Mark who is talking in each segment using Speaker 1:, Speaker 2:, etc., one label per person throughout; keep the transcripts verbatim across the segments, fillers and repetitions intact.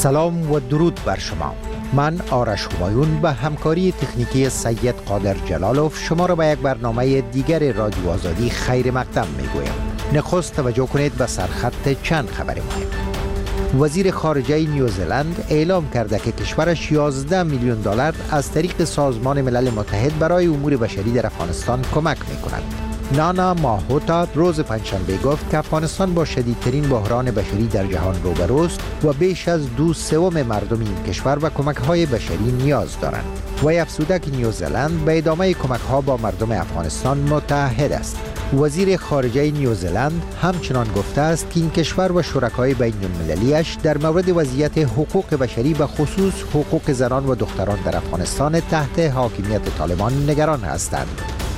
Speaker 1: سلام و درود بر شما. من آرش همایون به همکاری تکنیکی سید قادر جلالوف شما را به یک برنامه دیگر رادیو آزادی خیر مقدم می گویم. نخست توجه کنید به سرخط چند خبر مهم. وزیر خارجه نیوزلند اعلام کرده که کشورش یازده میلیون دلار از طریق سازمان ملل متحد برای امور بشری در افغانستان کمک می کند. نانا ماهوتا روز پنجشنبه گفت که افغانستان با شدیدترین بحران بشری در جهان روبروست و بیش از دو سوم مردم این کشور و کمک‌های بشری نیاز دارند. و افزوده که نیوزلند به ادامه کمک‌ها با مردم افغانستان متعهد است. وزیر خارجه نیوزلند همچنان گفته است که این کشور و شرکای بین‌المللی‌اش در مورد وضعیت حقوق بشری به خصوص حقوق زنان و دختران در افغانستان تحت حاکمیت طالبان نگران هستند.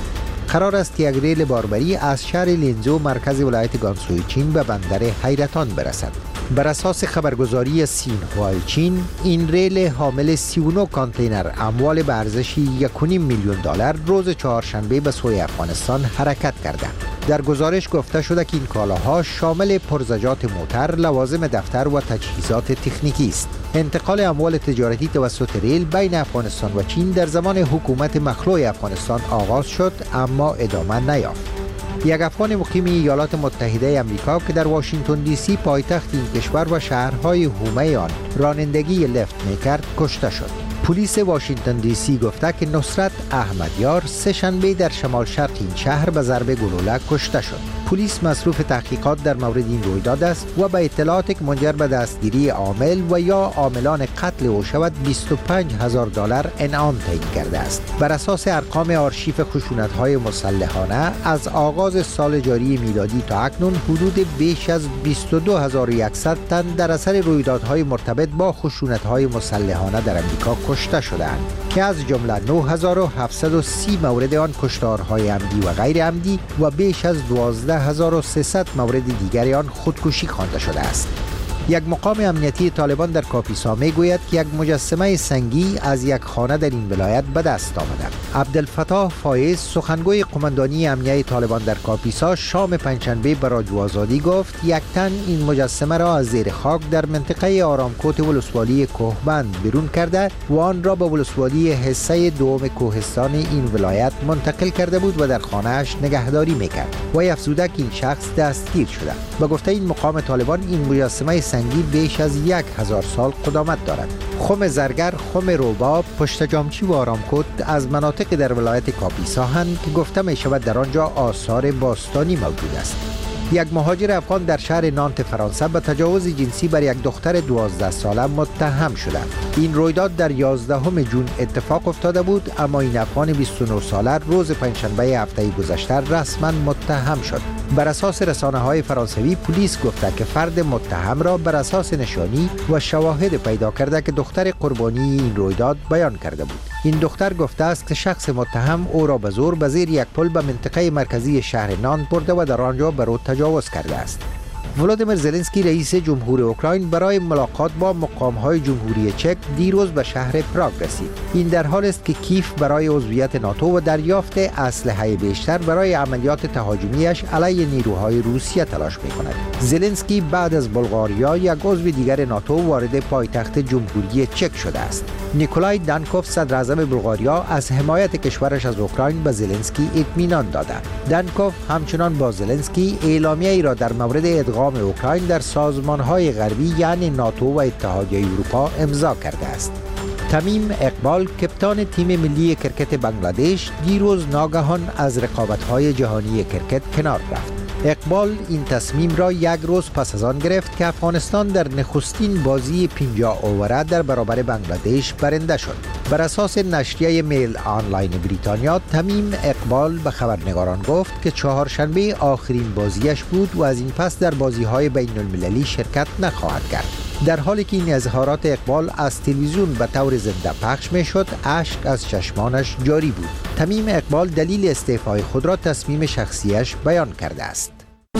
Speaker 1: قرار است که یک ریل باربری از شهر لینزو مرکز ولایت گانسوی چین به بندر حیرتان برسد. بر اساس خبرگزاری سینهوای چین، این ریل حامل سی و نه کانتینر اموال به ارزش یک و نیم میلیون دلار روز چهارشنبه به سوی افغانستان حرکت کرده. در گزارش گفته شده که این کالاها شامل پرزجات موتر، لوازم دفتر و تجهیزات تکنیکی است. انتقال اموال تجارتی توسط ریل بین افغانستان و چین در زمان حکومت مخلوع افغانستان آغاز شد اما ادامه نیافت. یک افغان مقیم ایالات متحده آمریکا که در واشنگتن دی سی پایتخت این کشور و شهرهای حومه آن رانندگی لفت می‌کرد کشته شد. پلیس واشنگتن دی سی گفته که نصرت احمدیار سه شنبه در شمال شرق این شهر به ضرب گلوله کشته شد. پلیس مصروف تحقیقات در مورد این رویداد است و به اطلاعاتی که منجر به دستگیری عامل و یا عاملان قتل او شود بیست و پنج هزار دلار انعام تعیین کرده است. بر اساس ارقام آرشیو خشونت‌های مسلحانه از آغاز سال جاری میلادی تا اکنون حدود بیش از بیست و دو هزار و صد تن در اثر رویدادهای مرتبط با خشونت‌های مسلحانه در آمریکا کشته شدند که از جمله نه هزار و هفتصد و سی مورد آن کشتارهای عمدی و غیر عمدی و بیش از دوازده هزار و سیصد مورد دیگری آن خودکشی خوانده شده است. یک مقام امنیتی طالبان در کاپیسا می گوید که یک مجسمه سنگی از یک خانه در این ولایت به دست آمده. عبدالفتاح فایز سخنگوی قماندانی امنیه طالبان در کاپیسا شام پنجشنبه به رادیو آزادی گفت یک تن این مجسمه را از زیر خاک در منطقه آرامکوت ولسوالی کوهبند بیرون کرده و آن را به ولسوالی حصه دوم کوهستان این ولایت منتقل کرده بود و در خانه‌اش نگهداری میکرد. و افزوده که این شخص دستگیر شده. به گفته این مقام طالبان این مجسمه سنگی بیش از یک هزار سال قدامت دارد. خم زرگر، خم روباب، پشت جامچی و آرامکوت از مناطق در ولایت کاپیسا هستند که گفته می شود در آنجا آثار باستانی موجود است. یک مهاجر افغان در شهر نانت فرانسه به تجاوز جنسی بر یک دختر دوازده ساله متهم شده. این رویداد در یازدهم ژوئن اتفاق افتاده بود اما این افغان بیست و نه ساله روز پنجشنبه هفته گذشته رسما متهم شد. بر اساس رسانه‌های فرانسوی پلیس گفته که فرد متهم را بر اساس نشانی و شواهد پیدا کرده که دختر قربانی این رویداد بیان کرده بود. این دختر گفته است که شخص متهم او را به زور به زیر یک پل به منطقه مرکزی شهر نانت برده و در آنجا بر او تجاوز کرده است. ولادیمیر زلنسکی رئیس جمهور اوکراین برای ملاقات با مقام‌های جمهوری چک دیروز به شهر پراگ رسید. این در حال است که کیف برای عضویت ناتو و دریافت اسلحه بیشتر برای عملیات تهاجمیش علیه نیروهای روسیه تلاش می‌کند. زلنسکی بعد از بلغاریا یک عضو دیگر ناتو وارد پایتخت جمهوری چک شده است. نیکولای دانکوف صدر اعظم بلغاریا از حمایت کشورش از اوکراین به زلنسکی اطمینان داده. دانکوف همچنان با زلنسکی اعلامیه‌ای را در مورد ادغام اوکراین در سازمان‌های غربی یعنی ناتو و اتحادیه اروپا امضا کرده است. تمیم اقبال کپتان تیم ملی کرکت بنگلادش دیروز ناگهان از رقابت‌های جهانی کرکت کنار رفت. اقبال این تصمیم را یک روز پس از آن گرفت که افغانستان در نخستین بازی پنجاه اووره در برابر بنگلادش برنده شد. بر اساس نشریه میل آنلاین بریتانیا، تمیم اقبال به خبرنگاران گفت که چهارشنبه آخرین بازیش بود و از این پس در بازی‌های بین‌المللی شرکت نخواهد کرد. در حالی که این اظهارات اقبال از تلویزیون به طور زنده پخش می‌شد، اشک از چشمانش جاری بود. تمیم اقبال دلیل استعفای خود را تصمیم شخصیش بیان کرده است.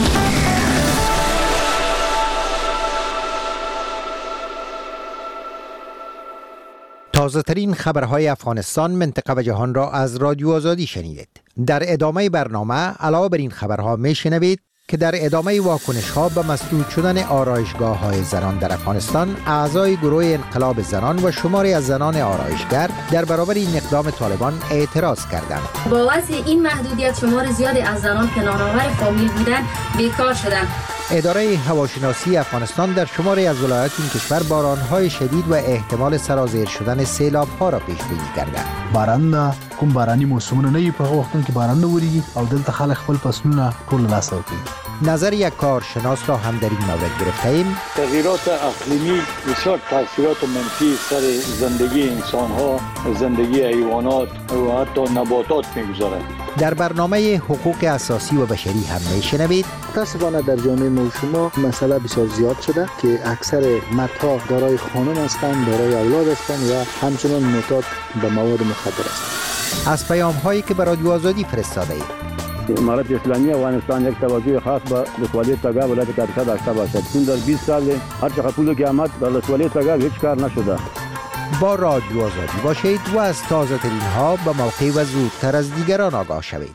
Speaker 1: تازه ترین خبرهای افغانستان، منطقه و جهان را از رادیو آزادی شنیدید. در ادامه برنامه علاوه بر این خبرها میشنوید که در ادامه واکنش ها به مسدود شدن آرایشگاه های زنان در افغانستان، اعضای گروه انقلاب زنان و شماری از زنان آرایشگر در برابر این اقدام طالبان اعتراض کردند.
Speaker 2: با وضع این محدودیت شمار زیادی از زنان که نانآور فامیل بودند بیکار شدند.
Speaker 1: اداره هواشناسی افغانستان در شماری از ولایات این کشور بارانهای شدید و احتمال سرازیر شدن سیلاب‌ها را پیش بینی کرده.
Speaker 3: باران کوم باراني موسمونه نه په وختونو کې باران نه وریږي او دلته خلک خپل فصلونه ټول لاس کوي.
Speaker 1: نظر یک کارشناس را هم در این مورد گرفتیم.
Speaker 4: تغییرات اقلیمی بسیار تاثیرات منفی سر زندگی انسان‌ها، زندگی حیوانات و حتی نباتات می‌گذارد.
Speaker 1: در برنامه حقوق اساسی و بشری هم میشنوید.
Speaker 5: متاسفانه در جامعه ما شما مسئله بسیار زیاد شده که اکثر مردها دارای خانم هستند، دارای اولاد هستند و همچنان معتاد به مواد مخدر هستند.
Speaker 1: از پیام هایی که به رادیو آزادی فرستاده اید.
Speaker 6: امارت اسلامی افغانستان یک توجه خاص به ولسوالی تگاه ولایت کاپیتا داشته باشد. چون در بیست سال هر چقدر پول که آمد در ولسوالی تگاه هیچ کار نشده.
Speaker 1: با رادیو آزادی باشید و از تازه ترین ها به موقع و زودتر از دیگران آگاه شوید.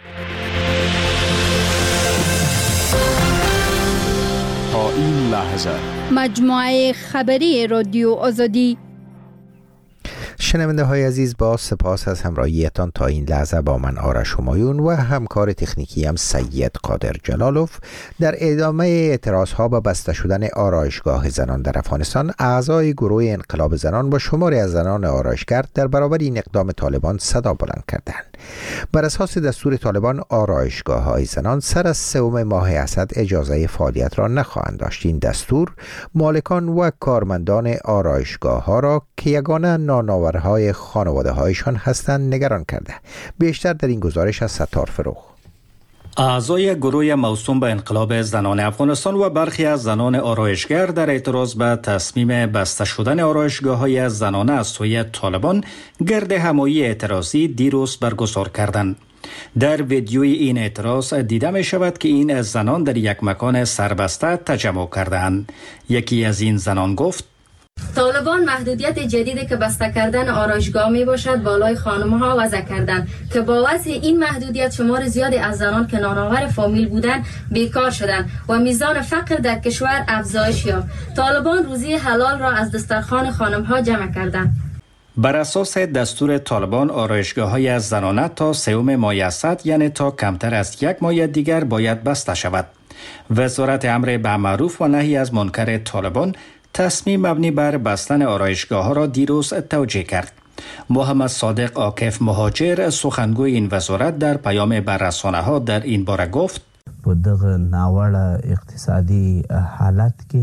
Speaker 7: تا این لحظه
Speaker 8: مجموعه خبری رادیو آزادی.
Speaker 1: شنونده های عزیز، با سپاس از همراهیتان تا این لحظه با من آرش همایون و همکار تکنیکی هم سید قادر جلالوف در ادامه اعتراض ها به بسته شدن آرایشگاه زنان در افغانستان، اعضای گروه انقلاب زنان با شماری از زنان آرایشگر در برابر این اقدام طالبان صدا بلند کردند. بر اساس دستور طالبان، آرایشگاه های زنان سر از سوم ماه اسد اجازه فعالیت را نخواهند داشت. این دستور مالکان و کارمندان آرایشگاه ها را که یگانه نانآور های خانواده هایشان هستند نگران کرده. بیشتر در این گزارش از ستار فروغ.
Speaker 9: اعضای گروه موسوم به انقلاب زنان افغانستان و برخی از زنان آرایشگر در اعتراض به تصمیم بسته شدن آرایشگاه های زنانه از سوی طالبان گرد همایی اعتراضی دیروز برگزار کردند. در ویدیوی این اعتراض دیده می شود که این زنان در یک مکان سربسته تجمع کردند. یکی از این زنان گفت:
Speaker 2: طالبان محدودیت جدیدی که بسته کردن آرایشگاه می باشد بالای خانم‌ها وضع کردند که با وضع این محدودیت شمار زیادی از زنان که نانآور فامیل بودند بیکار شدند و میزان فقر در کشور افزایش یافت. طالبان روزی حلال را از دسترخوان خانم‌ها جمع کردند.
Speaker 9: بر اساس دستور طالبان، آرایشگاه‌های از زنانه تا سوم ماه اسد، یعنی تا کمتر از یک ماه دیگر باید بسته شود. وزارت امر بالمعروف و نهی از منکر طالبان تصمیم مبنی بر بستن آرایشگاه‌ها را دیروز توجیه کرد. محمد صادق عاکف مهاجر، سخنگوی این وزارت، در پیام به رسانه‌ها در این باره گفت:
Speaker 10: په دغه ناوړه اقتصادي حالت کې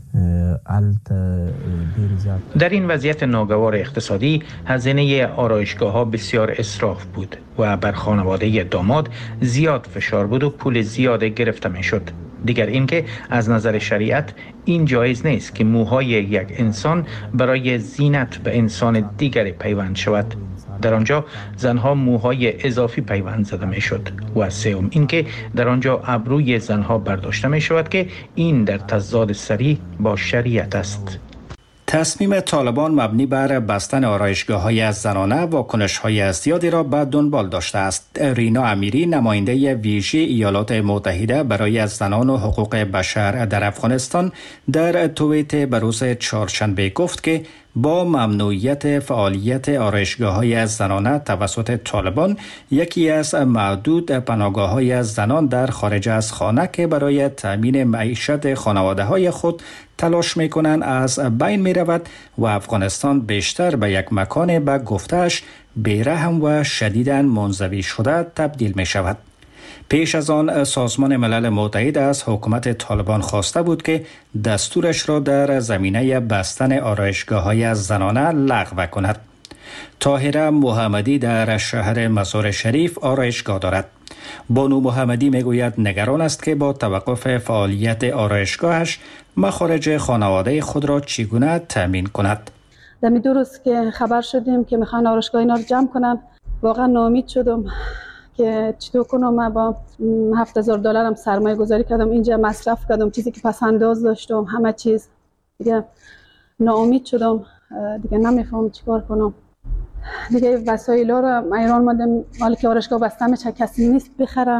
Speaker 11: در این وضعیت ناگوار اقتصادی هزینه آرایشگاه‌ها بسیار اسراف بود و بر خانواده داماد زیاد فشار بود و پول زیاد گرفته می‌شد. دیگر اینکه از نظر شریعت این جایز نیست که موهای یک انسان برای زینت به انسان دیگری پیوند شود. در آنجا زنها موهای اضافی پیوند زده می شد. و سوم اینکه در آنجا ابروی زنها برداشته می شود که این در تضاد صریح با شریعت است.
Speaker 9: تصمیم طالبان مبنی بر بستن آرایشگاه‌های از زنانه واکنش‌های زیادی را به دنبال داشته است. رینا امیری، نماینده ویژه ایالات متحده برای از زنان و حقوق بشر در افغانستان، در توییت به روز چهارشنبه گفت که با ممنوعیت فعالیت آرایشگاه‌های از زنانه توسط طالبان، یکی از معدود پناهگاه‌های از زنان در خارج از خانه که برای تأمین معیشت خانواده‌های خود تلاش می‌کنند از بین می‌رود و افغانستان بیشتر به یک مکان به گفته‌اش بی‌رحم و شدیداً منزوی شده تبدیل می‌شود. پیش از آن سازمان ملل متحد از حکومت طالبان خواسته بود که دستورش را در زمینه بستن آرایشگاه‌های از زنانه لغو کند. طاهره محمدی در شهر مزار شریف آرایشگاه دارد. بانو محمدی میگوید نگران است که با توقف فعالیت آرایشگاهش مخارج خانواده خود را چگونه تامین کند.
Speaker 12: در می دو روز که خبر شدیم که میخوان آرایشگاه اینا رو جمع کنن، واقعا ناامید شدم که چطور کنم. من با هفت هزار دلارم سرمایه گذاری کردم، اینجا مصرف کردم، چیزی که پس انداز داشتم، همه چیز دیگه ناامید شدم، دیگه نمیفهم چیکار کنم. دیگه وسایل ها رو ایران مادم، حالا که آرایشگاه بسته میشه کسی نیست بخره.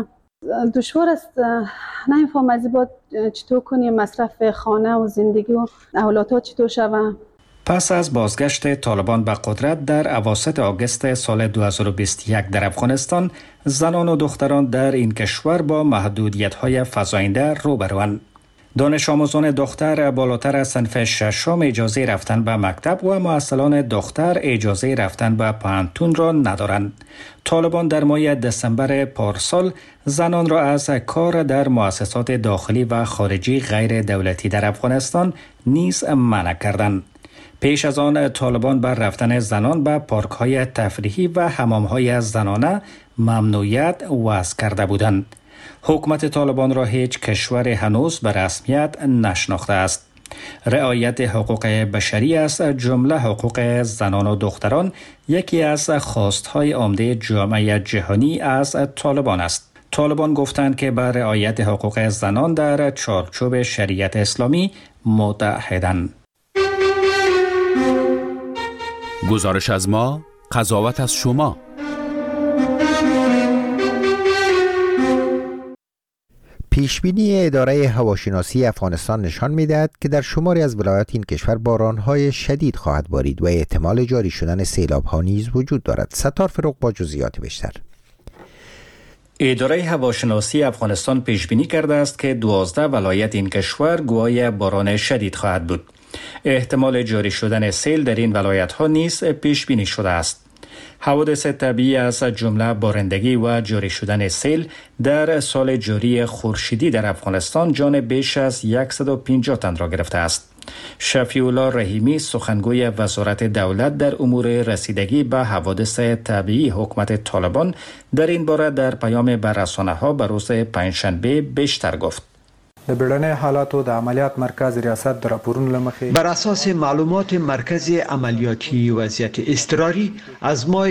Speaker 12: دشوار است نمیفهم از این بعد چطور کنیم مصرف خانه و زندگی و اولادها چطور شوند.
Speaker 9: پس از بازگشت طالبان به قدرت در اواسط آگوست سال دو هزار و بیست و یک در افغانستان، زنان و دختران در این کشور با محدودیت‌های فزاینده روبروند. دانش آموزان دختر بالاتر از صنف ششم اجازه رفتن به مکتب و معلمان دختر اجازه رفتن به پانتون را ندارند. طالبان در ماه دسامبر پارسال زنان را از کار در مؤسسات داخلی و خارجی غیر دولتی در افغانستان نیز منع کردند. پیش از آن طالبان بر رفتن زنان به پارک‌های تفریحی و حمام‌های زنانه ممنوعیت وضع کرده بودند. حکومت طالبان را هیچ کشور هنوز به رسمیت نشناخته است. رعایت حقوق بشری از جمله حقوق زنان و دختران یکی از خواست‌های عمده جامعه جهانی از طالبان است. طالبان گفتند که بر رعایت حقوق زنان در چارچوب شریعت اسلامی متحدند.
Speaker 7: گزارش از ما، قضاوت از شما.
Speaker 1: پیشبینی اداره هواشناسی افغانستان نشان می‌دهد که در شماری از ولایات این کشور باران‌های شدید خواهد بارید و احتمال جاری شدن سیلاب‌ها نیز وجود دارد. ستار فروغ با جزئیات بیشتر.
Speaker 9: اداره هواشناسی افغانستان پیشبینی کرده است که دوازده ولایت این کشور گواه باران شدید خواهد بود. احتمال جاری شدن سیل در این ولایت‌ها نیز پیش بینی شده است. حوادث طبیعی از جمله بارندگی و جاری شدن سیل در سال جاری خورشیدی در افغانستان جان بیش از صد و پنجاه تن را گرفته است. شفیع الله رحیمی سخنگوی وزارت دولت در امور رسیدگی به حوادث طبیعی حکومت طالبان در این باره در پیام به رسانه‌ها به روز پنجشنبه بیشتر گفت.
Speaker 13: د بیړنۍ حالاتو د عملیات مرکز ریاست د راپورونو لمخې
Speaker 14: بر اساس معلومات مرکز عملیاتی وضعیت اضطراری از ماه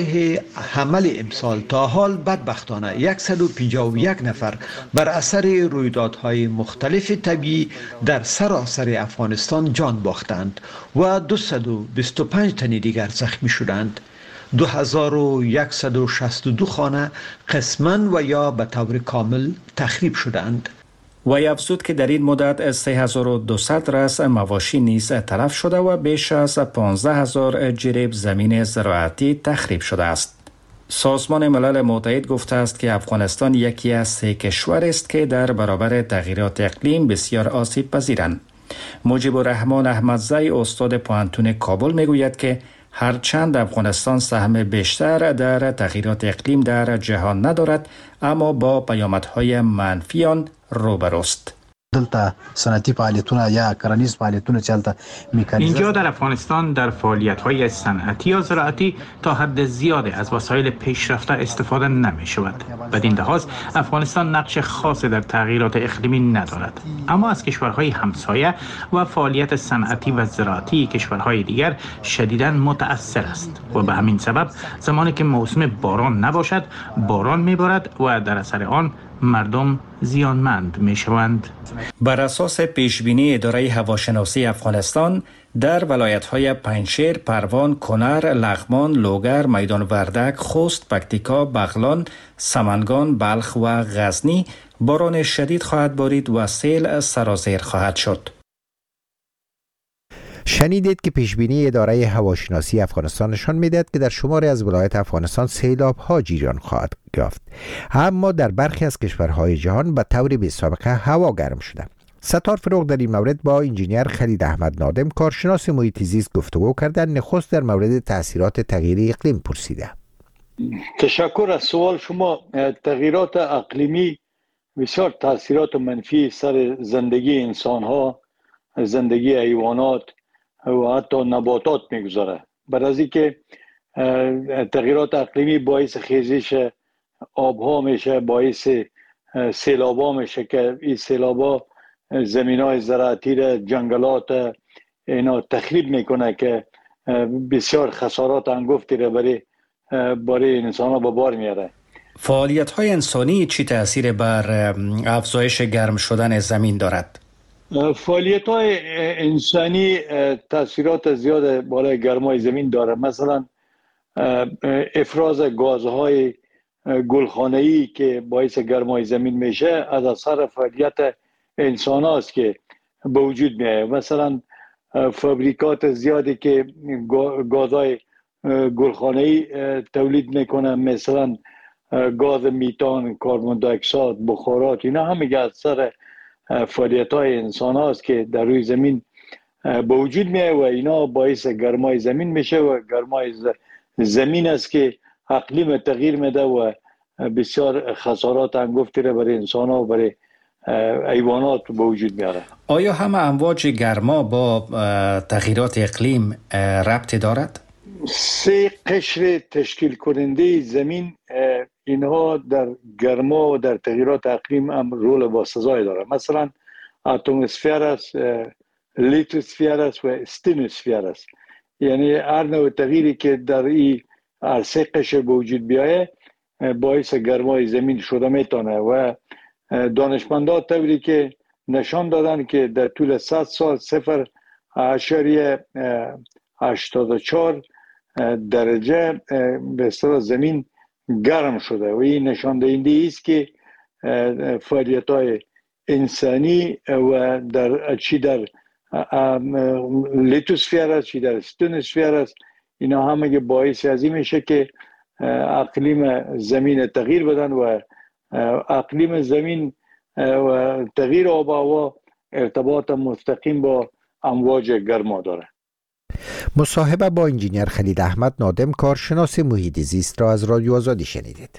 Speaker 14: حمل امسال تا حال بدبختانه صد و پنجاه و یک نفر بر اثر رویدادهای مختلف طبیعی در سراسر افغانستان جان باختند و دویست و بیست و پنج تن دیگر زخمی شدند. دو هزار و صد و شصت و دو خانه قسماً و یا به طور کامل تخریب شدند.
Speaker 9: وی افزود که در این مدت سه هزار و دویست رأس مواشی نیز تلف شده و بیش از پانزده هزار جریب زمین زراعتی تخریب شده است. سازمان ملل متحد گفته است که افغانستان یکی از سه کشور است که در برابر تغییرات اقلیم بسیار آسیب پذیرند. مجیب الرحمن احمدزی استاد پوهنتون کابل میگوید که هرچند افغانستان سهم بیشتر در تغییرات اقلیم در جهان ندارد، اما با پیامدهای منفی آن روبروست.
Speaker 3: دلته صنعتی فعالیتونه یا کرنیز فعالیتونه چلته میکانیزه.
Speaker 11: اینجا در افغانستان در فعالیت‌های صنعتی یا زراعتی تا حد زیادی از وسایل پیشرفته استفاده نمی شود. بدین لحاظ افغانستان نقش خاصی در تغییرات اقلیمی ندارد، اما از کشورهای همسایه و فعالیت صنعتی و زراعتی کشورهای دیگر شدیداً متأثر است و به همین سبب زمانی که موسم باران نباشد باران میبارد و در اثر آن مردم زیانمند می شوند.
Speaker 9: بر اساس پیشبینی اداره هواشناسی افغانستان در ولایت‌های پنجشیر، پروان، کنر، لغمان، لوگر، میدان وردک، خوست، پکتیکا، بغلان، سمنگان، بلخ و غزنی باران شدید خواهد بارید و سیل سرازیر خواهد شد.
Speaker 1: شنیدید که پیشبینی اداره هواشناسی افغانستان نشان می‌دهد که در شماری از ولایات افغانستان سیلاب‌ها جریان خواهد یافت، اما در برخی از کشورهای جهان به طور بی‌سابقه هوا گرم شده. ستار فروغ در این مورد با انجینیر خالد احمد نادم کارشناس محیط زیست گفتگو کرده. نخست در مورد تاثیرات تغییر اقلیم پرسیده.
Speaker 4: تشکر از سوال شما. تغییرات اقلیمی بسیار تاثیرات منفی سر زندگی انسان‌ها، زندگی حیوانات و حتی نباتات میگذاره. برای از اینکه تغییرات اقلیمی باعث خیزش آبها میشه، باعث سیلابا میشه که این سیلابا زمینای زراعتی را، جنگلات اینا تخریب میکنه که بسیار خسارات انگفتی را برای برای انسان ها به بار میاره.
Speaker 9: فعالیت های انسانی چی تأثیر بر افزایش گرم شدن زمین دارد؟
Speaker 4: فعالیت های انسانی تاثیرات زیاد بالای گرمای زمین داره. مثلا افراز گازهای گلخانه‌ای که باعث گرمای زمین میشه از اثر فعالیت انسان هاست که به وجود میاد. مثلا فابریکات زیادی که گازهای گلخانه‌ای تولید میکنن، مثلا گاز میتان، کربن دی اکساید، بخارات، اینا همه از اثر فعالیت های انسان هاست که در روی زمین به وجود میاد و اینا باعث گرمای زمین میشه و گرمای زمین است که اقلیم تغییر میده و بسیار خسارات انگفتی را برای انسان ها و برای حیوانات به وجود میاره.
Speaker 9: آیا همه امواج گرما با تغییرات اقلیم ربط دارد؟
Speaker 4: سه قشر تشکیل کننده زمین اینها در گرما و در تغییرات اقلیم هم رول باسزایی داره. مثلا اتمسفر است، لیتوسفر است و استنوسفر است. یعنی هر نوع تغییری که در این هر سه قشر به وجود بیایه باعث گرمای زمین شده میتونه و دانشمندان طوری که نشان دادن که در طول صد سال صفر اشاریه هشتاد و چهار درجه به اصطلاح زمین گرم شده و این نشان دهنده است که فعالیت‌های انسانی و در چی در لیتوسفر است چی در استنوسفر است، اینا همه که باعث از این میشه که اقلیم زمین تغییر بدن و اقلیم زمین و تغییر آب و هوا ارتباط مستقیم با امواج گرما داره.
Speaker 1: مصاحبه با انجینیر خلیل احمد نادم، کارشناس محیط زیست را از رادیو آزادی شنیدید.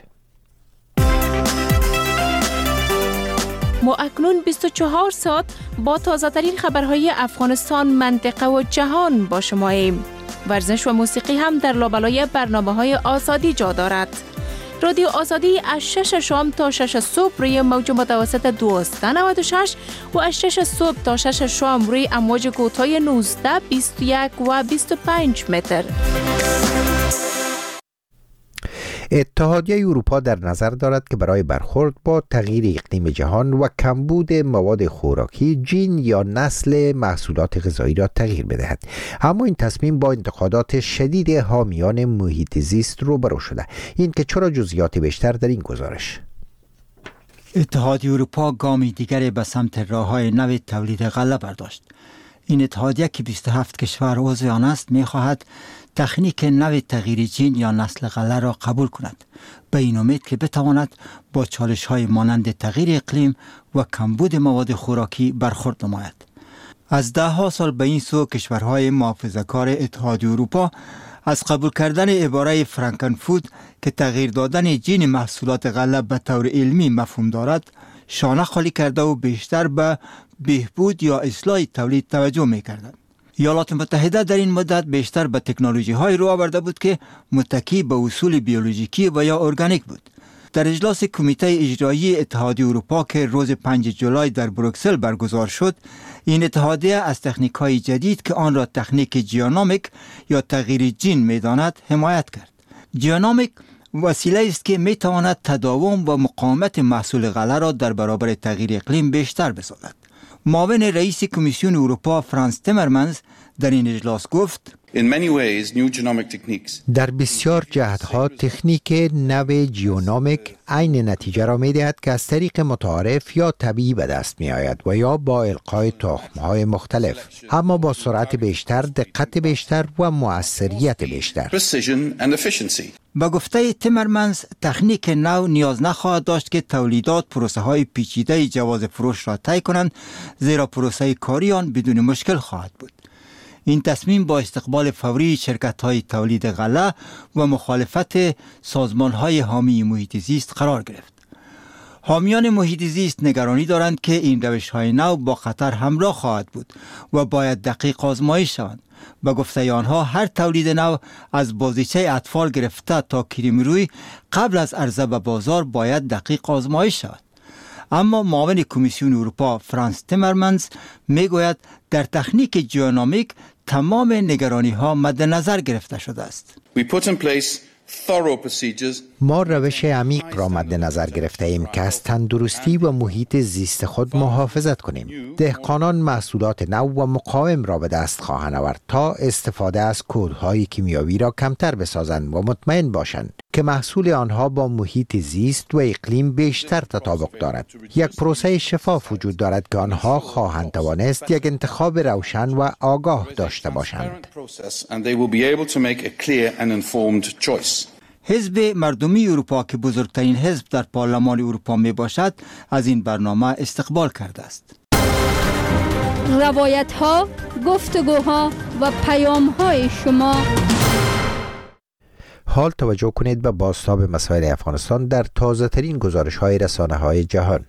Speaker 15: ما اکنون بیست و چهار ساعت با تازه ترین خبرهای افغانستان، منطقه و جهان با شماییم. ورزش و موسیقی هم در لابلای برنامه‌های آزادی جا دارد. رادیو آزادی از شش شام تا شش صبح روی موج متوسط دویست و نود و شش و از شش صبح تا شش شام روی امواج کوتاه نوزده، بیست و یک و بیست و پنج متر.
Speaker 1: اتحادیه اروپا در نظر دارد که برای برخورد با تغییر اقلیم جهان و کمبود مواد خوراکی، جین یا نسل محصولات غذایی را تغییر بدهد. اما این تصمیم با انتقادات شدید حامیان محیط زیست روبرو شده. این که چرا جزئیات بیشتر در این گزارش.
Speaker 16: اتحادیه اروپا گامی دیگری به سمت راه‌های نو تولید غله برداشت. این اتحادیه که بیست و هفت کشور عضو آن است می‌خواهد تکنیک نو تغییر جین یا نسل غله را قبول کند، به این امید که بتواند با چالش‌های مانند تغییر اقلیم و کمبود مواد خوراکی برخورد نماید. از ده ها سال به این سو کشورهای محافظه‌کار اتحادیه اروپا از قبول کردن عباره فرانکن فود که تغییر دادن جین محصولات غله به طور علمی مفهوم دارد، شانه خالی کرده و بیشتر به بهبود یا اصلاح تولید توجه می‌کردند. ایالات متحده در این مدت بیشتر به تکنولوژی های رو آورده بود که متکی به اصول بیولوژیکی و یا ارگانیک بود. در اجلاس کمیته اجرایی اتحادیه اروپا که روز پنجم جولای در بروکسل برگزار شد، این اتحادیه از تکنیک های جدید که آن را تکنیک جیونومیک یا تغییر جین می‌داند حمایت کرد. جیونومیک وسیله است که می‌تواند تداوم و مقاومت محصول غله را در برابر تغییر اقلیم بیشتر بسازد. معاون رئیس کمیسیون اروپا فرانس تیمرمنز در این اجلاس گفت:
Speaker 1: در بسیار جهتها تکنیک نو جیونومیک عین نتیجه را می دهد که از طریق متعارف یا طبیعی به دست می آید و یا با القای تخم‌های مختلف، اما با سرعت بیشتر، دقت بیشتر و مؤثریت بیشتر.
Speaker 16: با گفته تیمرمنز، تکنیک نو نیاز نخواهد داشت که تولیدات پروسه های پیچیده جواز فروش را طی کنند، زیرا پروسه کاری آن بدون مشکل خواهد بود. این تصمیم با استقبال فوری شرکت‌های تولید غله و مخالفت سازمان‌های حامی محیط زیست قرار گرفت. حامیان محیط زیست نگرانی دارند که این روش‌های نو با خطر همراه خواهد بود و باید دقیق آزمایش شوند. به گفته آنها هر تولید نو از بازیچه اطفال گرفته تا کریم روی قبل از عرضه به بازار باید دقیق آزمایش شود. اما معاون کمیسیون اروپا فرانس تیمرمنز میگوید در تکنیک جیونومیک تمام نگرانی ها مد نظر گرفته شده است.
Speaker 1: ما روش عمیق را مد نظر گرفته ایم که از تندرستی و محیط زیست خود محافظت کنیم. دهقانان محصولات نو و مقاوم را به دست خواهند آورد تا استفاده از کودهای کیمیاوی را کمتر بسازند و مطمئن باشند که محصول آنها با محیط زیست و اقلیم بیشتر تطابق دارد. یک پروسه شفاف وجود دارد که آنها خواهند توانست یک انتخاب روشن و آگاه داشته باشند.
Speaker 16: حزب مردمی اروپا که بزرگترین حزب در پارلمان اروپا می باشد از این برنامه استقبال کرده است.
Speaker 8: روایت ها، گفتگوها و پیام های شما.
Speaker 1: حال توجه کنید به بازتاب مسائل افغانستان در تازه ترین گزارش های رسانه های جهان.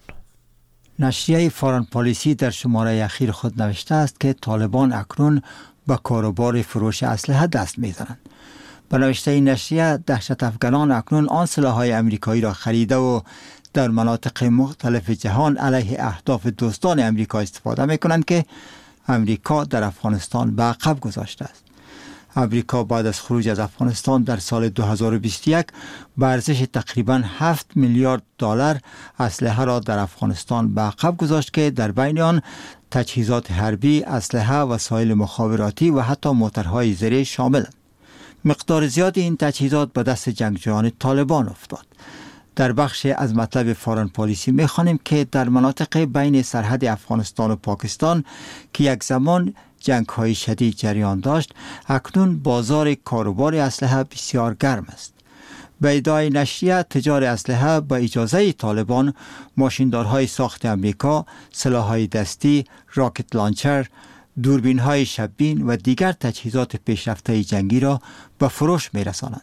Speaker 16: نشریه فارن پالیسی در شماره اخیر خود نوشته است که طالبان اکنون به کاروبار فروش اسلحه دست می‌زنند. به نوشته این نشریه، دهشت افغانان اکنون آن سلاح‌های امریکایی را خریده و در مناطق مختلف جهان علیه اهداف دوستان امریکا استفاده می‌کنند که امریکا در افغانستان به عقب گذاشته است. امریکا بعد از خروج از افغانستان در سال دو هزار و بیست و یک به ارزش تقریباً هفت میلیارد دلار اسلحه را در افغانستان به عقب گذاشت که در بین آن تجهیزات حربی، اسلحه، وسایل مخابراتی و حتی موترهای زره شاملند. مقدار زیادی این تجهیزات به دست جنگجویان طالبان افتاد. در بخش از مطلب فارن پالیسی می‌خوانیم که در مناطق بین سرحد افغانستان و پاکستان که یک زمان جنگ‌های شدید جریان داشت، اکنون بازار کاروبار اسلحه بسیار گرم است. به ادعای نشریه، تجار اسلحه با اجازه طالبان ماشیندارهای ساخت امریکا، سلاح‌های دستی، راکت لانچر، دوربین‌های شب‌بین و دیگر تجهیزات پیشرفته جنگی را به فروش می‌رسانند.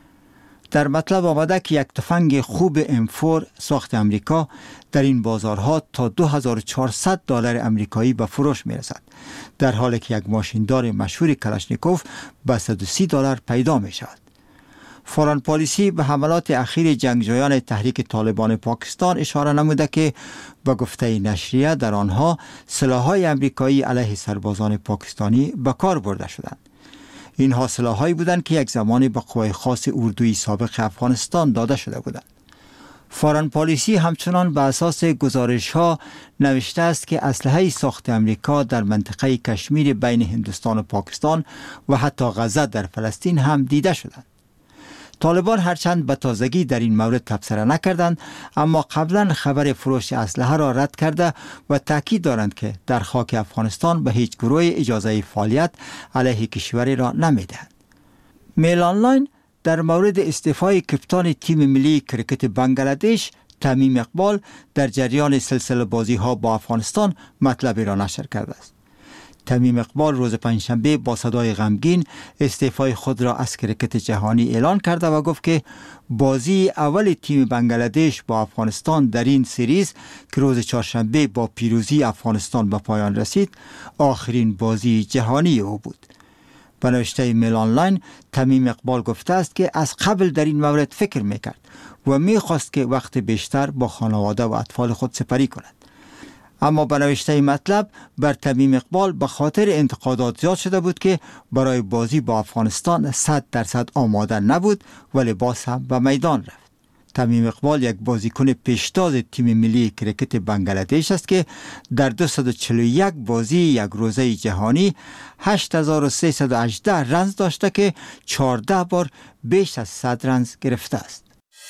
Speaker 16: در مطلب آمده که یک تفنگ خوب ام چهار ساخت امریکا در این بازارها تا دو هزار و چهارصد دلار امریکایی به فروش می‌رسد، در حالی که یک ماشیندار مشهور کلاشنیکوف به صد و سی دلار پیدا می‌شود. فارن پالیسی به حملات اخیر جنگجویان تحریک طالبان پاکستان اشاره نموده که به گفته نشریه در آنها سلاح‌های امریکایی علیه سربازان پاکستانی به کار برده شدند. اینها سلاح‌هایی بودند که یک زمانی به قوای خاص اردوی سابق افغانستان داده شده بودند. فارن پالیسی همچنان به اساس گزارش‌ها نوشته است که اسلحه ساخت امریکا در منطقه کشمیر بین هندوستان و پاکستان و حتی غزه در فلسطین هم دیده شدند. طالبان هرچند به تازگی در این مورد تبصره نکردند، اما قبلا خبر فروش اسلحه را رد کرده و تاکید دارند که در خاک افغانستان به هیچ گروه اجازه فعالیت علیه کشوری را نمیدهند. میل آنلاین در مورد استعفای کپتان تیم ملی کرکت بنگلادش تمیم اقبال در جریان سلسله بازی ها با افغانستان مطلبی را نشر کرده است. تمیم اقبال روز پنجشنبه با صدای غمگین استعفای خود را از کرکت جهانی اعلان کرده و گفت که بازی اول تیم بنگلادش با افغانستان در این سریز که روز چهارشنبه با پیروزی افغانستان به پایان رسید، آخرین بازی جهانی او بود. به نوشته میل آنلاین، تمیم اقبال گفته است که از قبل در این مورد فکر میکرد و میخواست که وقت بیشتر با خانواده و اطفال خود سپری کند. اما به نوشته مطلب، بر تمیم اقبال به خاطر انتقادات زیاد شده بود که برای بازی با افغانستان صد درصد آماده نبود و لباس هم به میدان رفت. تمیم اقبال یک بازیکن پیشتاز تیم ملی کرکت بنگلادش است که در دویست و چهل و یک بازی یک روزه جهانی هشت هزار و سیصد و هجده رنز داشته که چهارده بار بیش از صد رنز گرفته است.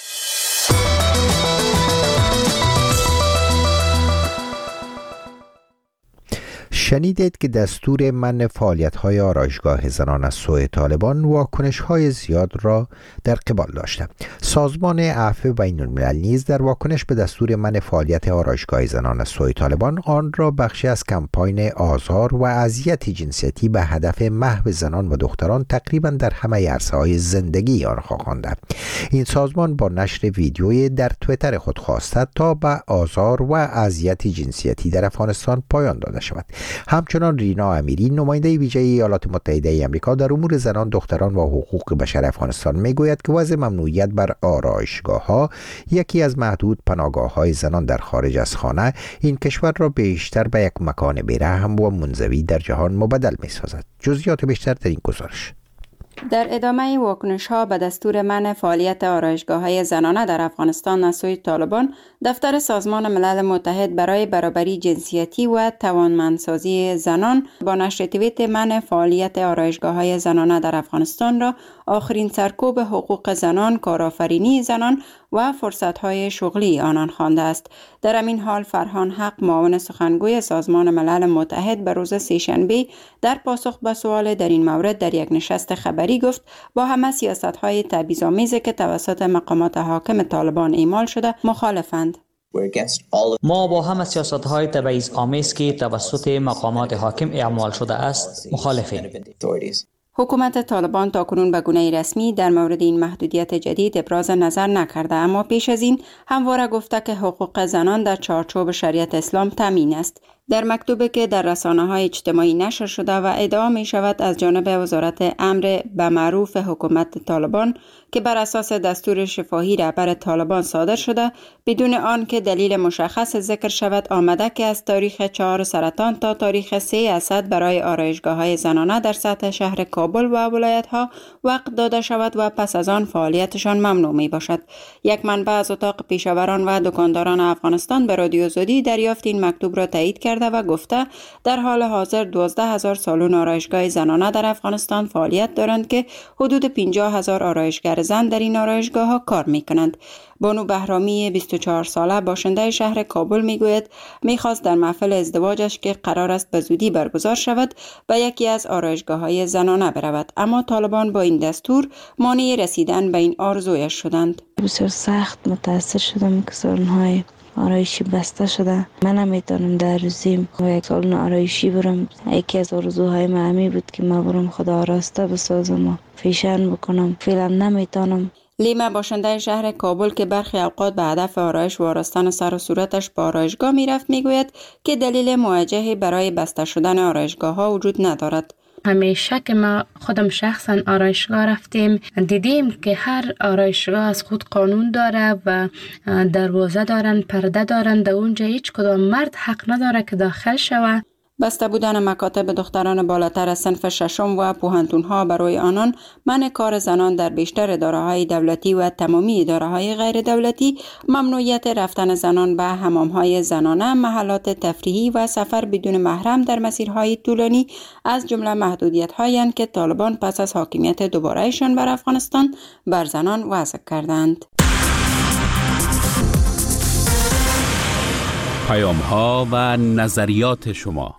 Speaker 1: شنیدید که دستور منع فعالیت‌های آرایشگاه زنان از سوی طالبان واکنش‌های زیاد را در قبال داشته. سازمان عفو بین‌الملل نیز در واکنش به دستور منع فعالیت آرایشگاه زنان از سوی طالبان آن را بخشی از کمپاین آزار و اذیت جنسیتی به هدف محو زنان و دختران تقریبا در همه عرصه‌های زندگی آنها خوانده. این سازمان با نشر ویدیویی در توییتر خود خواسته تا به آزار و اذیت جنسیتی در افغانستان پایان داده شود. همچنان رینا امیری، نماینده ویژه ایالات متحده ای آمریکا در امور زنان، دختران و حقوق بشر افغانستان میگوید که وضع ممنوعیت بر آرایشگاه‌ها، یکی از محدود پناهگاه‌های زنان در خارج از خانه، این کشور را بیشتر به یک مکان بی‌رحم و منزوی در جهان مبدل می‌سازد. جزئیات بیشتر در این گزارش.
Speaker 17: در ادامه واکنش‌ها به دستور منع فعالیت آرایشگاه‌های زنانه در افغانستان از سوی طالبان، دفتر سازمان ملل متحد برای برابری جنسیتی و توانمندسازی زنان با نشر توییت منع فعالیت آرایشگاه‌های زنانه در افغانستان را آخرین سرکوب حقوق زنان، کارآفرینی زنان و فرصت‌های شغلی آنان خوانده است. در همین حال فرهان حق، معاون سخنگوی سازمان ملل متحد، به روز سه‌شنبه در پاسخ به سوال در این مورد در یک نشست خبری گفت با همه سیاست‌های تبعیض‌آمیزی که توسط مقامات حاکم طالبان اعمال شده مخالفند.
Speaker 18: ما با همه سیاست‌های تبعیض‌آمیز که توسط مقامات حاکم اعمال شده است مخالفیم.
Speaker 17: حکومت طالبان تاکنون به گونه رسمی در مورد این محدودیت جدید ابراز نظر نکرده، اما پیش از این همواره گفته که حقوق زنان در چارچوب شریعت اسلام تامین است. در مکتوبی که در رسانه‌های اجتماعی نشر شده و ادعا می شود از جانب وزارت امر به معروف حکومت طالبان که بر اساس دستور شفاهی رهبر طالبان صادر شده، بدون آن که دلیل مشخص ذکر شود آمده که از تاریخ چهار سرطان تا تاریخ سه اسد برای آرایشگاه‌های زنانه در سطح شهر کابل و ولایت‌ها وقت داده شود و پس از آن فعالیتشان ممنوع می باشد. یک منبع از اتاق پیشاوران و دکانداران افغانستان به رادیو آزادی دریافت این مکتوب را تایید کرد و گفته در حال حاضر دوازده هزار سالن آرایشگاه زنانه در افغانستان فعالیت دارند که حدود پنجاه هزار آرایشگر زن در این آرایشگاه ها کار می کنند. بانو بهرامی بیست و چهار ساله باشنده شهر کابل می گوید می خواست در محفل ازدواجش که قرار است به زودی برگزار شود به یکی از آرایشگاه های زنانه برود، اما طالبان با این دستور مانع رسیدن به این آرزویش شدند.
Speaker 19: بسیار سخت متاثر شدم که سالن های آرایشی بسته شده. من نمیتونم در روزیم و یک سالن آرایشی برم. یکی از آرزوهای من همی بود که من برم خدا آراسته بسازم و فیشن بکنم. فعلا نمیتونم.
Speaker 17: لیما باشنده شهر کابل که برخی اوقات به هدف آرایش و آراستن سر و صورتش به آرایشگاه میرفت میگوید که دلیل موجهی برای بسته شدن آرایشگاه ها وجود ندارد.
Speaker 20: همیشه که ما خودم شخصا آرایشگاه رفتیم دیدیم که هر آرایشگاه از خود قانون داره و دروازه دارن، پرده دارن، در اونجا هیچ کدام مرد حق نداره که داخل شود.
Speaker 17: بسته بودن مکاتب دختران بالاتر از صنف ششم و پوهنتون‌ها برای آنان، منع کار زنان در بیشتر اداره‌های دولتی و تمامی اداره‌های غیر دولتی، ممنوعیت رفتن زنان به حمام‌های زنانه، محلات تفریحی و سفر بدون محرم در مسیرهای طولانی از جمله محدودیت‌هایی اند که طالبان پس از حاکمیت دوباره‌شان بر افغانستان بر زنان وضع کردند.
Speaker 7: پیام‌ها و نظریات شما.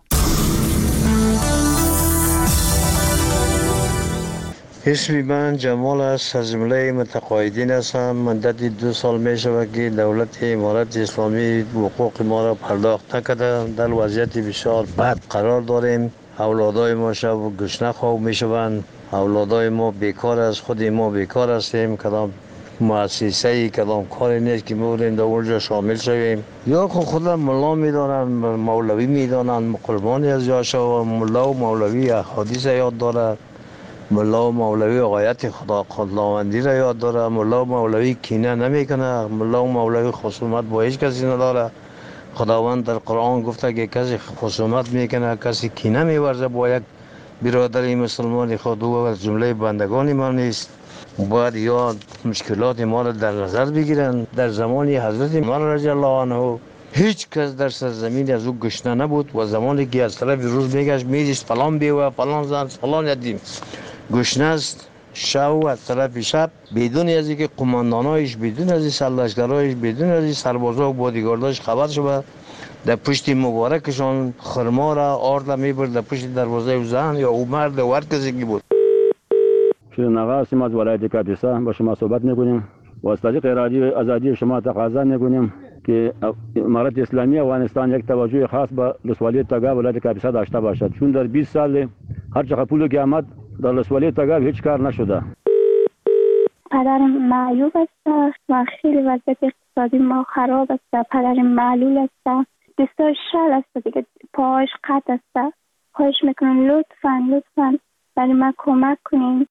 Speaker 21: اسم من جمال است، از جمله متقاعدین هستم. مدت دو سال می شود که دولت امارت اسلامی حقوق ما را پرداخت نکرده. در وضعیت بسیار بد قرار داریم. اولادای ما شب گشنه خواب می شوند. اولادای ما بیکار است، خود ما بیکار هستیم. کدام مؤسسه‌ای کدام کاری نیست که می‌بریم در اونجا شامل شویم. یا خود خودم ملا می‌دانن، مولوی می‌دانن، قربانی از یاشا. ملا و مولوی احادیث یاد داره، ملا و مولوی غایت خدا خداوندی را یاد داره، ملا و مولوی کینه نمیکنه، ملا و مولوی خصومت با هیچ کسی نداره. خداوند در قرآن گفته که کسی خصومت میکنه، کسی کینه میورزه با یک برادری مسلمان خود او از جمله بندگان ما نیست. باید یا مشکلات ما را در نظر بگیرن. در زمان حضرت عمر رضی الله عنه هیچ کس در سرزمین از او گشنه نبود و زمانی که از طرف روز میگشت میدیست فلان بیوه فلان زن فلان یتیم گشنه است، شب از طرف شب بدون از اینکه قماندانایش، بدون از این سرلشکرایش، بدون از این سربازا و بادیگارداش خبر شده در پشت مبارکشان خرما را آرد میبرد در پشت دروازه او زن یا او مرد و هر کسی که بود.
Speaker 6: شیرین آقا هستیم از ولایت کاپیسا، با شما صحبت میکنیم و از طریق رادیو آزادی شما تقاضا میکنیم که امارت اسلامی افغانستان یک توجه خاص به ولسوالی تگاه ولایت کاپیسا داشته باشد، چون در بیست سال هر چقدر پول که آمد در ولسوالی تگاه هیچ کار نشده.
Speaker 22: پدرم معیوب است و خیلی وضعیت اقتصادی ما خراب است. پدرم معلول است، دستاش شل است دیگه، پاهاش قطع است. خواهش میکنم لطفاً لطفاً برای ما کمک کنین.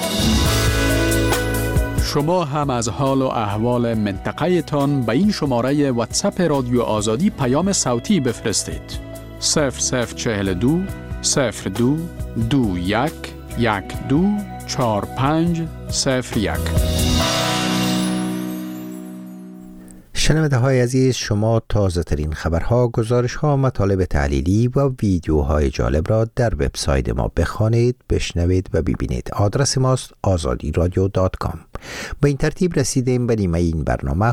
Speaker 7: شما هم از حال و احوال منطقه تان به این شماره واتساپ رادیو آزادی پیام صوتی بفرستید. صفر صفر چهل دو صفر دو دو یک یک دو چهار پنج صفر یک.
Speaker 1: شنونده های عزیز، شما تازه ترین خبرها، گزارش ها، مطالب تحلیلی و ویدیوهای جالب را در وبسایت ما بخوانید، بشنوید و ببینید. آدرس ماست آزادی رادیو دات کام. با این ترتیب رسیدیم به نیمه این برنامه.